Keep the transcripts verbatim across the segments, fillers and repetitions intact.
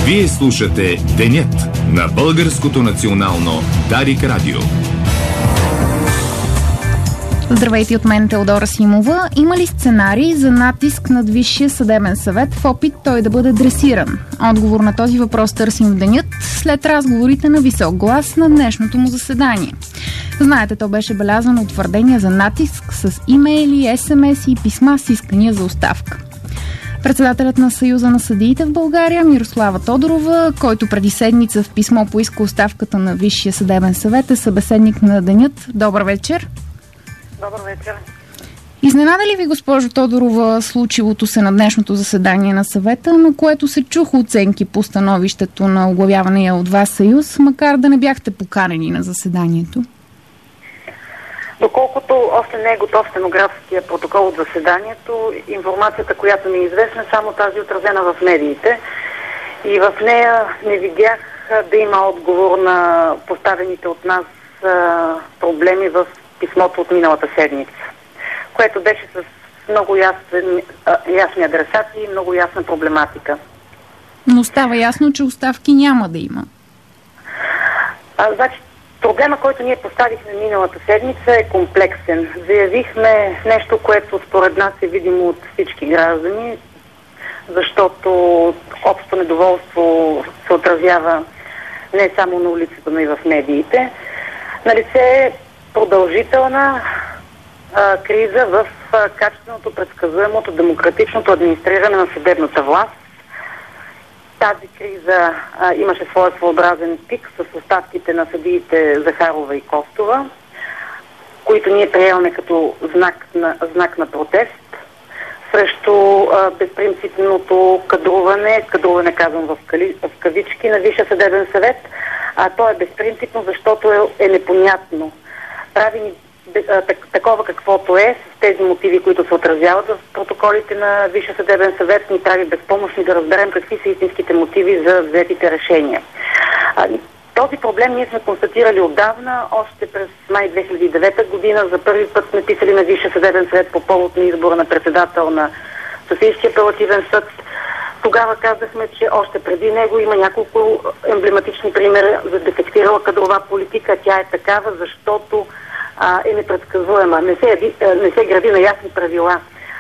Вие слушате Денят на Българското национално Дарик Радио. Здравейте от мен, Теодора Симова. Има ли сценарий за натиск над Висшия съдебен съвет в опит той да бъде дресиран? Отговор на този въпрос търсим в Денят след разговорите на висок глас на днешното му заседание. Знаете, то беше белязано от твърдения за натиск с имейли, ес ем ес и писма с искания за оставка. Председателят на Съюза на съдиите в България Мирослава Тодорова, който преди седмица в писмо поиска оставката на Висшия съдебен съвет, е събеседник на Денят. Добър вечер! Добър вечер. Изненада ли ви, госпожо Тодорова, случилото се на днешното заседание на съвета, на което се чуха оценки по становището на оглавявания от вас съюз, макар да не бяхте поканени на заседанието? Доколкото още не е готов стенографския протокол от заседанието, информацията, която ми е известна, е само тази отразена в медиите. И в нея не видях да има отговор на поставените от нас проблеми в писмото от миналата седмица, което беше с много ясен, ясни адресати и много ясна проблематика. Но става ясно, че оставки няма да има. А, значи, проблема, който ние поставихме миналата седмица, е комплексен. Заявихме нещо, което според нас е видимо от всички граждани, защото общо недоволство се отразява не само на улицата, но и в медиите. Налице е продължителна а, криза в а, качественото, предсказуемото, демократичното администриране на съдебната власт. Тази криза а, имаше своя своеобразен пик с оставките на съдиите Захарова и Костова, които ние приемаме като знак на, знак на протест срещу а, безпринципното кадруване, кадруване казвам в, кали, в кавички, на Висшия съдебен съвет, а то е безпринципно, защото е, е непонятно. Прави ни так, такова каквото е, с тези мотиви, които се отразяват в протоколите на Висшия съдебен съвет, ни прави безпомощни да разберем какви са истинските мотиви за взетите решения. А, този проблем ние сме констатирали отдавна, още през май две хиляди и девета година. За първи път сме писали на Висшия съдебен съвет по повод на избора на председател на Софийския апелативен съд. Тогава казахме, че още преди него има няколко емблематични примера за дефектирала кадрова политика. Тя е такава, защото а, е непредсказуема. Не се, не се гради на ясни правила.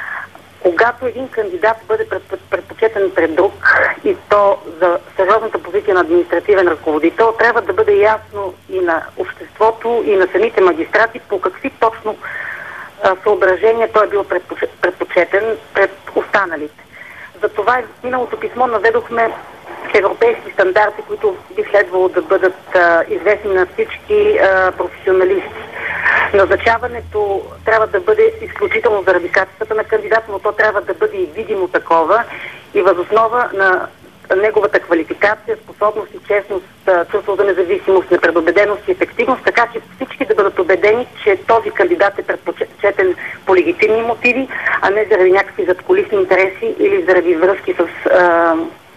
Когато един кандидат бъде предпочетен пред друг, и то за сериозната позиция на административен ръководител, трябва да бъде ясно и на обществото, и на самите магистрати по какви точно а, съображения той е бил предпочетен пред останалите. Затова в миналото писмо наведохме европейски стандарти, които би следвало да бъдат а, известни на всички а, професионалисти. Назначаването трябва да бъде изключително заради качествата на кандидата, но то трябва да бъде и видимо такова и възоснова на неговата квалификация, способност и честност, чувство за независимост, непредубеденост и ефективност, така че всички да бъдат убедени, че този кандидат е предпочетен по легитимни мотиви, а не заради някакви задкулисни интереси или заради връзки с а,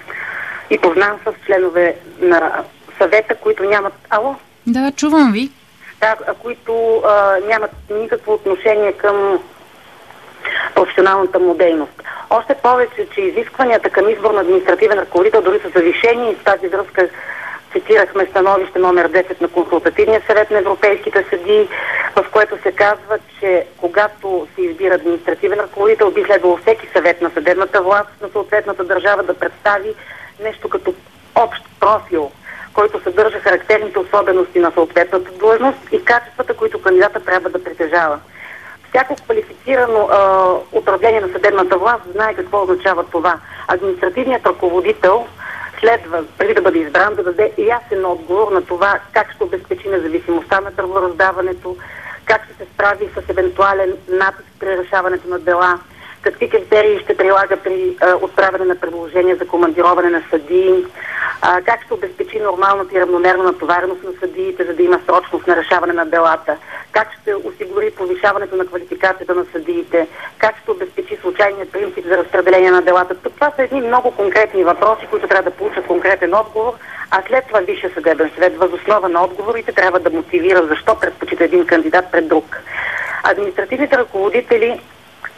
и познанства с членове на съвета, които нямат... Ало? Да, чувам ви. Да, които а, нямат никакво отношение към професионалната му дейност. Още повече, че изискванията към избор на административен ръководител дори са завишени, и в тази връзка цитирахме становище номер десет на Консултативния съвет на европейските съдии, в което се казва, че когато се избира административен ръководител, би следвало всеки съвет на съдебната власт на съответната държава да представи нещо като общ профил, който съдържа характерните особености на съответната длъжност и качествата, които кандидата трябва да притежава. Всяко квалифицирано а, управление на съдебната власт знае какво означава това. Административният ръководител следва, преди да бъде избран, да даде ясен отговор на това как ще обезпечи независимостта на правораздаването, как ще се справи с евентуален натиск при решаването на дела, какви критерии ще прилага при а, отправяне на предложения за командироване на съдии, а, как ще обезпечи нормалната и равномерна натовареност на съдиите, за да има срочност на решаване на делата, как ще осигури повишаването на квалификацията на съдиите, как ще обезпечи случайния принцип за разпределение на делата. Това са едни много конкретни въпроси, които трябва да получат конкретен отговор, а след това Висшия съдебен съвет въз основа на отговорите трябва да мотивира защо предпочита един кандидат пред друг. Административните ръководители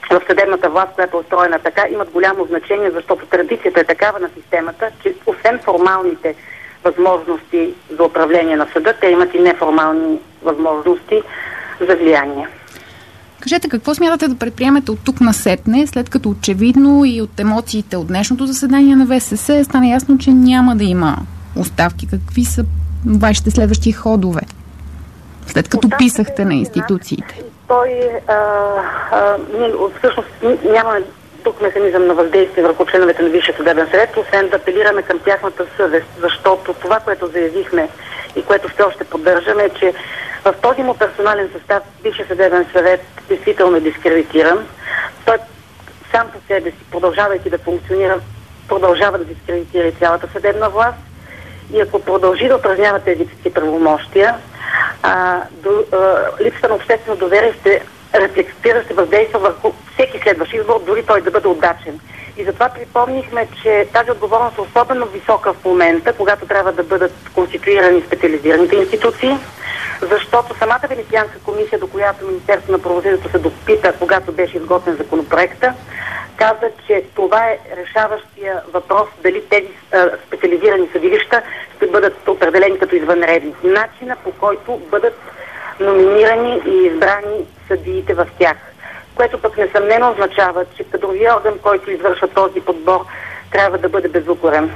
в съдебната власт, която е устроена така, имат голямо значение, защото традицията е такава на системата, че освен формалните възможности за управление на съда, те имат и неформални възможности за влияние. Кажете, какво смятате да предприемете от тук насетне, след като очевидно и от емоциите от днешното заседание на ВСС стане ясно, че няма да има оставки? Какви са вашите следващи ходове, след като оставки писахте на институциите? Той, а, а, ние, всъщност, нямаме тук механизъм на въздействие върху членовете на Висшия съдебен съвет, освен да апелираме към тяхната съвест, защото това, което заявихме и което все още поддържаме, е, че в този му персонален състав Висшия съдебен съвет действително е дискредитиран. Той сам по себе си, продължавайки да функционира, продължава да дискредитира и цялата съдебна власт. И ако продължи да упражнява тези си правомощия, а, до, а, липсата на обществено доверие ще рефлектира, ще въздейства върху всеки следващ избор, дори той да бъде удачен. И затова припомнихме, че тази отговорност е особено висока в момента, когато трябва да бъдат конституирани специализираните институции, защото самата Венецианска комисия, до която Министерството на правосъдието се допита, когато беше изготвен законопроекта, каза, че това е решаващия въпрос дали тези а, специализирани съдилища ще бъдат определени като извънредни. Начина, по който бъдат номинирани и избрани съдиите в тях. Което пък несъмнено означава, че кадровия орган, който извършва този подбор, трябва да бъде безукорен.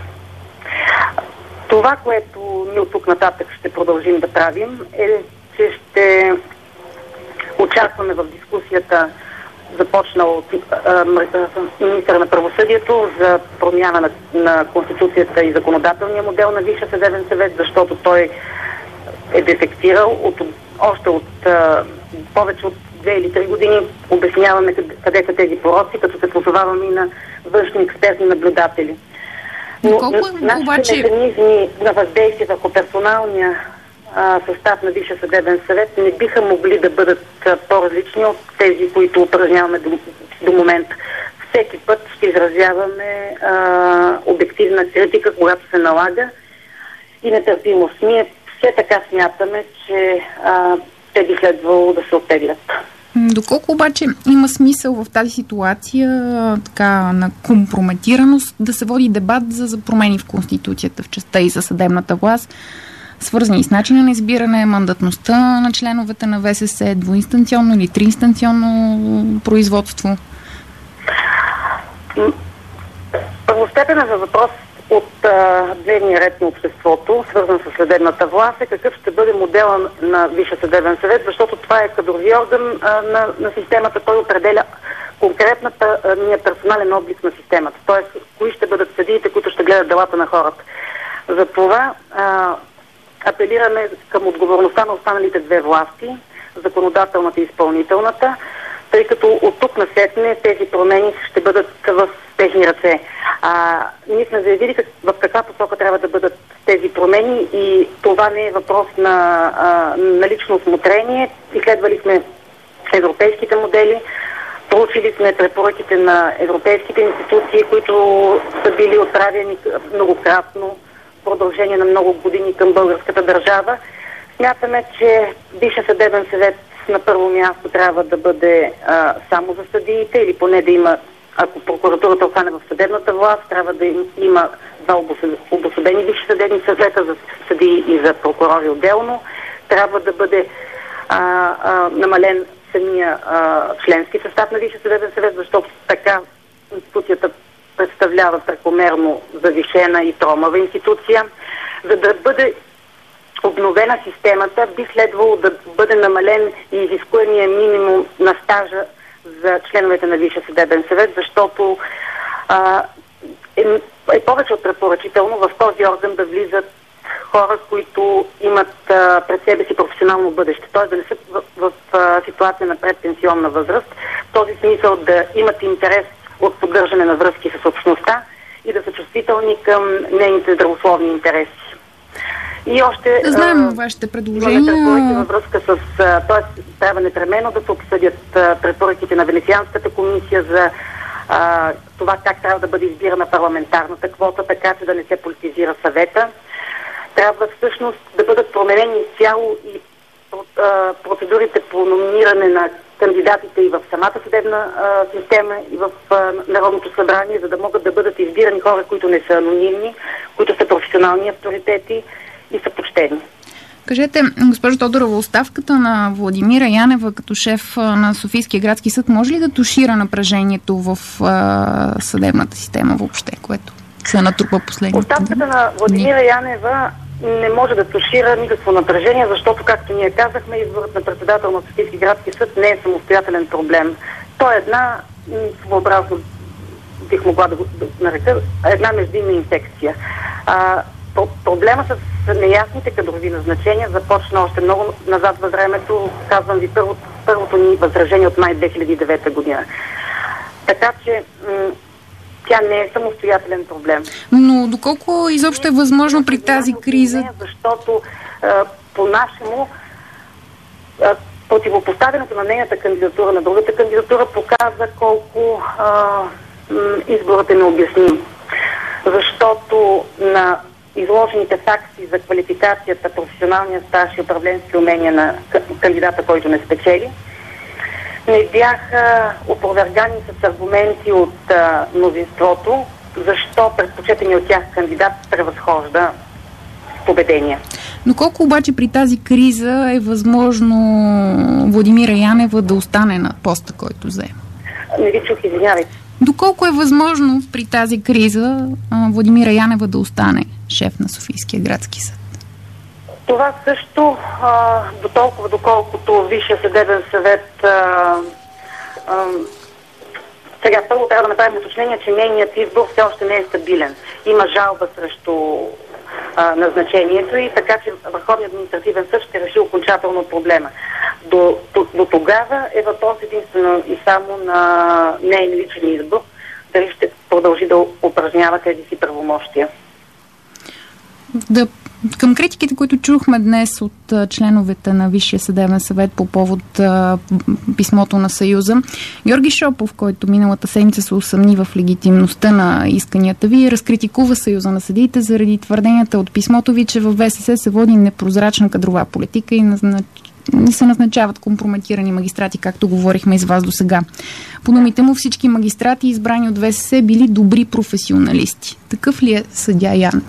Това, което ние от тук нататък ще продължим да правим, е, че ще участваме в дискусията, започнал от министъра на правосъдието, за промяна на, на Конституцията и законодателния модел на Висшия съдебен съвет, защото той е дефектирал от, още от а, повече от две или три години. Обясняваме къде, къде са тези пороци, като се позоваваме и на външни експертни наблюдатели. Но нашите обаче... механизми на въздействие върху персоналния а, състав на Висшия съдебен съвет не биха могли да бъдат а, по-различни от тези, които упражняваме до, до момента. Всеки път ще изразяваме а, обективна критика, когато се налага, и нетърпимост. Ние все така смятаме, че а, те би следвало да се оттеглят. Доколко обаче има смисъл в тази ситуация така на компрометираност да се води дебат за, за промени в Конституцията в частта и за съдебната власт, свързани с начина на избиране, мандатността на членовете на ВСС, двуинстанционно или триинстанционно производство? Първостепенен за въпрос от а, дневния ред на обществото, свързан с съдебната власт, е какъв ще бъде модела на Висшия съдебен съвет, защото това е кадрови орган а, на, на системата. Той определя конкретната а, персонален облик на системата, т.е. кои ще бъдат съдиите, които ще гледат делата на хората. Затова а, апелираме към отговорността на останалите две власти, законодателната и изпълнителната, тъй като от тук насетне тези промени ще бъдат в техни ръце. А, ние сме заявили как, в каква посока трябва да бъдат тези промени и това не е въпрос на, а, на лично осмотрение. Изследвали сме европейските модели, проучили сме препоръките на европейските институции, които са били отправени многократно в продължение на много години към българската държава. Смятаме, че Висшия съдебен съвет на първо място трябва да бъде а, само за съдиите, или поне да има, ако прокуратурата остане в съдебната власт, трябва да има два обособени висши съдебни съвета за съдии и за прокурори отделно. Трябва да бъде а, а, намален самия а, членски състав на Висшия съдебен съвет, защото така институцията представлява прекомерно завишена и тромава институция. За да бъде обновена системата, би следвало да бъде намален и изискуемия минимум на стажа за членовете на Висшия съдебен съвет, защото а, е, е повече от препоръчително в този орган да влизат хора, които имат а, пред себе си професионално бъдеще, т.е. да не са в, в, в ситуация на предпенсионна възраст, в този смисъл да имат интерес от поддържане на връзки с общността и да са чувствителни към нейните здравословни интереси. И още... Да знаем а, вашите предложения. Имаме във връзка с... т.е. трябва непременно да се обсъдят а, препоръките на Венецианската комисия за а, това как трябва да бъде избирана парламентарната квота, така че да не се политизира съвета. Трябва всъщност да бъдат променени цяло и а, процедурите по номиниране на кандидатите и в самата съдебна а, система, и в а, Народното събрание, за да могат да бъдат избирани хора, които не са анонимни, които са професионални авторитети и са почтени. Кажете, госпожо Тодорова, оставката на Владимира Янева като шеф на Софийския градски съд може ли да тушира напрежението в а, съдебната система въобще, което се натрупа последните? Оставката на Владимира Янева не може да тушира никакво напрежение, защото, както ние казахме, изборът на председател на Софийски градски съд не е самостоятелен проблем. То е една, своеобразно бих могла да го нарека, една междинна инфекция. А, проблема с неясните кадрови назначения започна още много назад във времето. Казвам ви първо, първото ни възражение от май две хиляди и девета година. Така че м- тя не е самостоятелен проблем. Но доколко изобщо е възможно при тази криза? Не, защото а, по-нашему а, противопоставянето на нейната кандидатура на другата кандидатура показа колко а, м- изборът е необясним. Защото на изложените факти за квалификацията, професионалния стаж и управленски умения на кандидата, който не спечели, не бяха опровергани с аргументи от а, мнозинството, защо предпочетения от тях кандидат превъзхожда победение. Но колко обаче при тази криза е възможно Владимира Янева да остане на поста, който взе? Не ви чух, извинявайте. Доколко е възможно при тази криза Владимира Янева да остане шеф на Софийския градски съд? Това също а, до толкова, доколкото Висшия съдебен съвет а, а, сега първо трябва да направим уточнение, че нейният избор все още не е стабилен. Има жалба срещу а, назначението и така, че Върховният административен съд ще реши окончателно проблема. До, до, до тогава е въпрос единствено и само на нейн личен избор, дали ще продължи да упражнява тези си правомощия. Да, към критиките, които чухме днес от а, членовете на Висшия съдебен съвет по повод а, писмото на Съюза, Георги Шопов, който миналата седмица се усъмни в легитимността на исканията ви, разкритикува Съюза на съдиите заради твърденията от писмото ви, че в ВСС се води непрозрачна кадрова политика и назнач... не се назначават компрометирани магистрати, както говорихме и с вас до сега. По думите му, всички магистрати, избрани от ВСС, били добри професионалисти. Такъв ли е съдия Ян?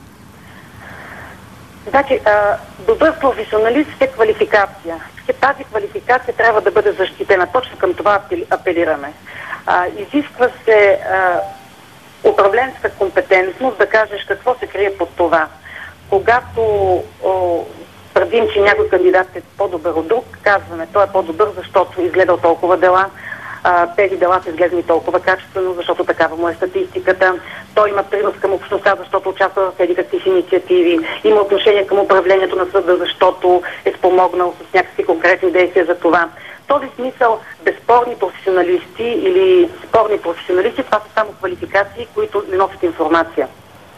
Значи, добър професионалист е квалификация. Тази квалификация трябва да бъде защитена. Точно към това апелираме. А, изисква се а, управленска компетентност да кажеш какво се крие под това. Когато о, твърдим, че някой кандидат е по-добър от друг, казваме, той е по-добър, защото изгледал толкова дела, а, тези дела са изгледани толкова качествено, защото такава му е статистиката. Той има принос към общността, защото участва в тези какви си инициативи, има отношение към управлението на съда, защото е спомогнал с някакви конкретни действия за това. В този смисъл безспорни професионалисти или спорни професионалисти, това са само квалификации, които не носят информация.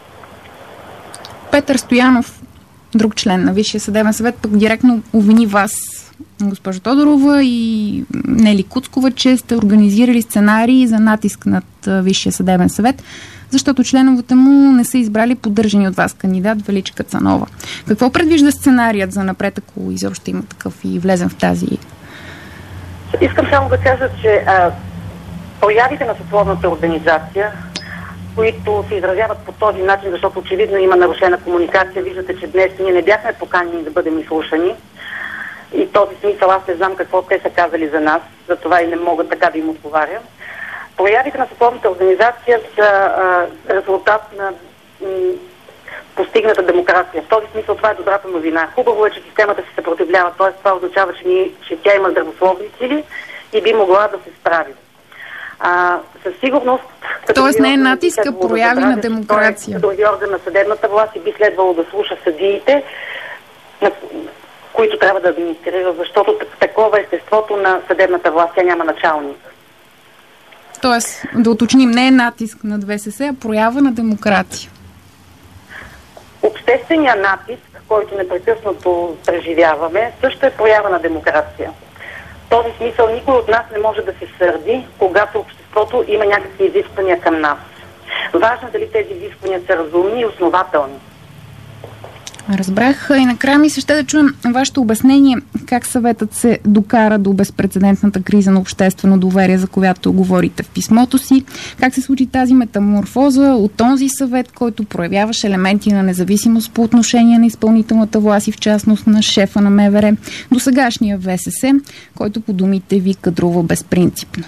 Петър Стоянов, друг член на Висшия съдебен съвет, пък директно обвини вас, госпожа Тодорова и Нели Куцкова, че сте организирали сценарии за натиск над Висшия съдебен съвет, защото членовете му не са избрали поддържани от вас кандидат Величка Цанова. Какво предвижда сценарият за напред, ако изобщо има такъв и влезем в тази? Искам само да кажа, че а, проявите на съсловната организация, които се изразяват по този начин, защото очевидно има нарушена комуникация. Виждате, че днес ние не бяхме поканени да бъдем изслушани. И в този смисъл аз не знам какво те са казали за нас, затова и не мога така да им отговарям. Проявите на съсловната организация са а, резултат на м, постигната демокрация. В този смисъл това е добрата новина. Хубаво е, че системата се съпротивлява, т.е. това означава, че, ние, че тя има здравословни сили и би могла да се справи. А, със сигурност... Тоест не е натиска, прояви на демокрация. Като орган на съдебната власт и би следвало да слуша съдиите, на които трябва да администрира, защото такова е естеството на съдебната власт, тя няма началник. Тоест, да уточним, не е натиск над ВСС, а проява на демокрация. Общественият натиск, който непрекъснато преживяваме, също е проява на демокрация. В този смисъл никой от нас не може да се сърди, когато обществото има някакви изисквания към нас. Важно е дали тези изисквания са разумни и основателни. Разбрах. И накрая ми се ще да чуем вашето обяснение как съветът се докара до безпрецедентната криза на обществено доверие, за която говорите в писмото си. Как се случи тази метаморфоза от този съвет, който проявяваше елементи на независимост по отношение на изпълнителната власт и в частност на шефа на МВР, до сегашния ВСС, който по думите ви кадрува безпринципно?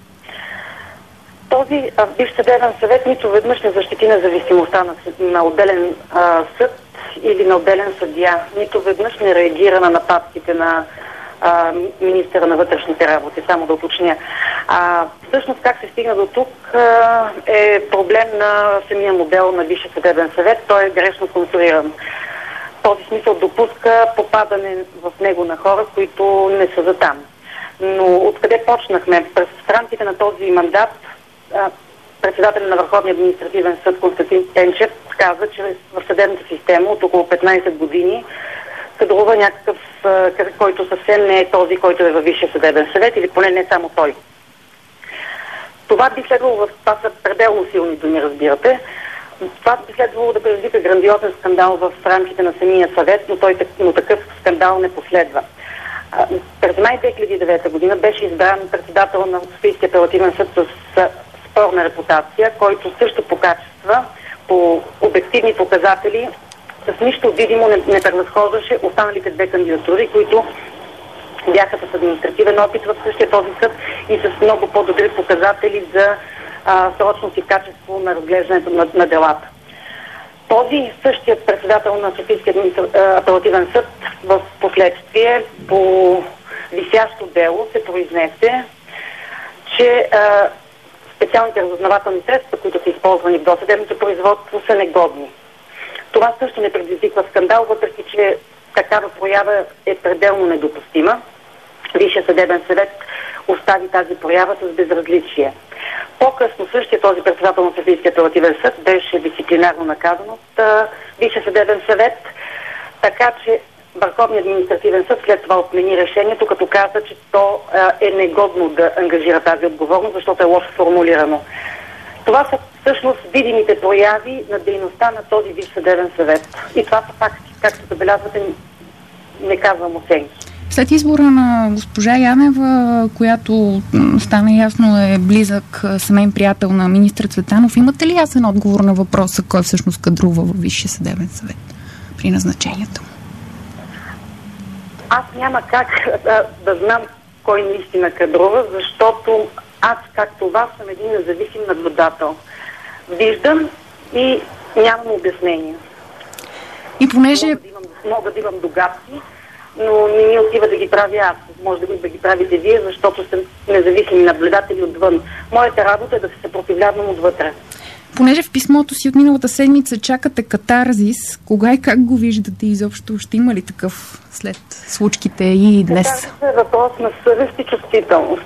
Този бивш съдебен съвет нито веднъж не защити независимостта на, на отделен а, съд или на отделен съдия. Нито веднъж не реагира на нападките на а, министъра на вътрешните работи, само да уточня. А, всъщност как се стигна до тук а, е проблем на самия модел на Висшия съдебен съвет. Той е грешно конструиран. В този смисъл допуска попадане в него на хора, които не са за там. Но откъде почнахме? През рамките на този мандат председателят на Върховния административен съд Константин Тенчев каза, че в съдебната система от около петнайсет години кадрува някакъв, който съвсем не е този, който е във Висшия съдебен съвет, или поне не само той. Това би следвало, това са пределно силни думи, разбирате, това би следвало да предизвика грандиозен скандал в рамките на самия съвет, но, той, но такъв скандал не последва. През май две хиляди и девета година беше избран председател на Софийския апелативен съд с спорна репутация, който също по качества, по обективни показатели, с нищо видимо не, не превъзхождаше останалите две кандидатури, които бяха с административен опит в същия този съд и с много по-добри показатели за а, срочност и качество на разглеждането на, на делата. Този същият председател на Софийския апелативен съд в последствие по висящо дело се произнесе, че а, специалните разузнавателни средства, които са използвани в досъдебното производство, са негодни. Това също не предизвиква скандал, въпреки че такава проява е пределно недопустима. Висшия съдебен съвет остави тази проява с безразличие. По-късно същия този председател на Софийския апелативен съд беше дисциплинарно наказан от Висшия съдебен съвет, така че Върховният административен съд след това отмени решението, като каза, че то а, е негодно да ангажира тази отговорност, защото е лошо формулирано. Това са всъщност видимите прояви на дейността на този Висш съдебен съвет. И това са факти, както забелязвате, не казвам оценки. След избора на госпожа Янева, която стана ясно е близък семейен приятел на министър Цветанов, имате ли ясен отговор на въпроса, кой всъщност кадрува във Висшия съдебен съвет при назначението? Аз няма как а, да знам кой наистина кадрува, защото аз, както вас, съм един независим наблюдател. Виждам и нямам обяснение. И понеже... Мога да имам, мога да имам догадки, но не ми отива да ги правя аз. Може да, да ги правите вие, защото сте независими наблюдатели отвън. Моята работа е да се съпротивлявам отвътре. Понеже в писмото си от миналата седмица чакате катарзис, кога и как го виждате изобщо? Ще има ли такъв след случките и днес? Катарзис е въпрос на съвест и чувствителност.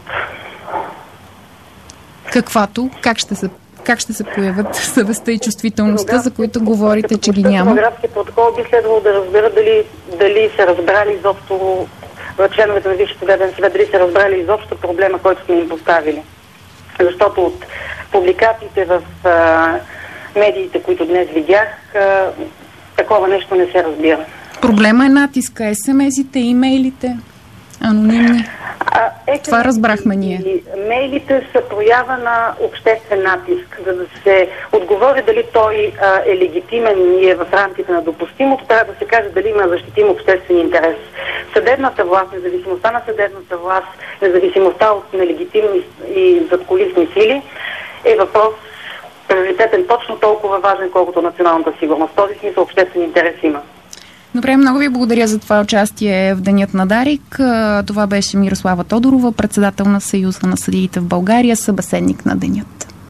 Каквато? Как ще се, как ще се появят съвестта и чувствителността, за които говорите, че ги няма? Стенографския протокол би следвало да разбера дали, дали са разбрали изобщо членовете на Висшия съдебен съвет, дали са разбрали изобщо проблема, който сме им поставили. Защото от публикациите в а, медиите, които днес видях, а, такова нещо не се разбира. Проблема е натиска, ес ем ес-ите, имейлите, анонимни. А, е, Това разбрахме ние. Мейлите са проява на обществен натиск. За да се отговори дали той а, е легитимен и е в рамките на допустимото, трябва да се каже дали има защитим обществен интерес. Съдебната власт, независимостта на съдебната власт, независимостта от нелегитимни и задкулисни сили е въпрос приоритетен, точно толкова важен, колкото националната сигурност. В този смисъл обществен интерес има. Добре, много ви благодаря за това участие в Денят на Дарик. Това беше Мирослава Тодорова, председател на Съюза на съдиите в България, събеседник на Денят.